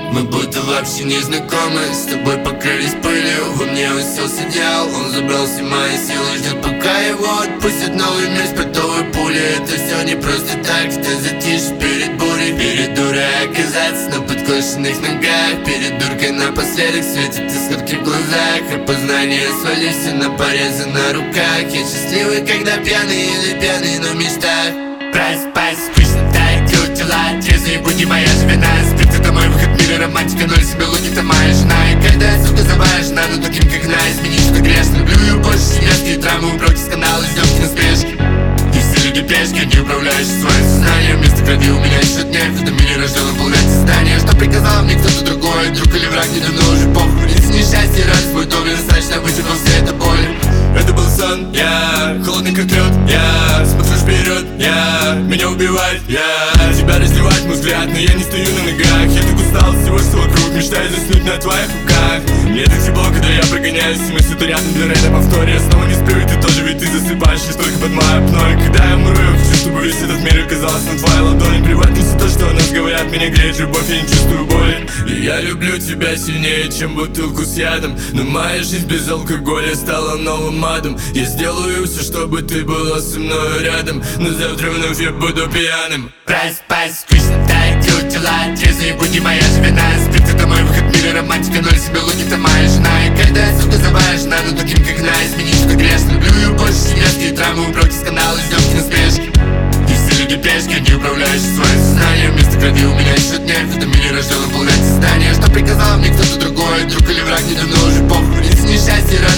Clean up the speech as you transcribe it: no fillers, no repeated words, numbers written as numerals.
Мы будто вообще не знакомы, с тобой покрылись пылью. Во мне уселся дьявол, он забрал все мои силы. Ждет, пока его отпустят новый мир с портовой пули. Это все не просто так, ты затишь перед бурей. Перед дурой оказаться на подкошенных ногах. Перед дуркой напоследок светит искорки в глазах. Опознание свалився на порезы на руках. Я счастливый, когда пьяный или пьяный, но в мечтах. Проспать, скучно тает тела, трезвые будни, моя же вина. Спит это мой выход в мире, романтика, ноль себе луни, ты моя жена. И когда, сука, забавная жена, но таким как она, изменить, что грешно. Люблю ее больше, семейские драмы, уброки, скандалы, издевки, насмешки. И все люди пешки, не управляющие своим сознанием. Вместо крови у меня счет нет, в этом мире рожден выполнять создание. Что приказал мне кто-то другой, друг или враг, не давно уже похуй. Если несчастье, радость будет добрый, достаточно вытянул все это боль. Это был сон, я холодный как лед, я смотрю вперед, меня убивает, я тебя разливает мой взгляд, но я не стою на ногах. Я так устал от всего, что вокруг, мечтаю заснуть на твоих руках. Мне так тепло, когда я прогоняюсь, мысли то рядом для рейда повторе. Я снова не сплю, и ты тоже, ведь ты засыпаешь лишь только под мое окно. И когда я умру, я хочу, чтобы весь этот мир оказался на твоей ладони. Плевать на все то, что о нас говорят, меня греет любовь, я не чувствую боли. И я люблю тебя сильнее, чем бутылку с ядом. Но моя жизнь без алкоголя стала новым адом. Я сделаю все, чтобы ты была со мной рядом, но завтра вновь я буду пьяным. Проспать, скучно тает тела, трезвые будни, моя же вина. Спит это мой выход в мире, романтика, ноль себе луни, ты моя жена. И когда, сука, забавная жена, но таким как она, изменить, что грешно. Люблю ее больше, семейские драмы, уброки, скандалы, издевки, насмешки. И все люди пешки, не управляющие своим сознанием. Вместо крови у меня счет нет, в этом мире рожден выполнять создание. Что приказал мне кто-то другой, друг или враг, не давно уже похуй. Если несчастье,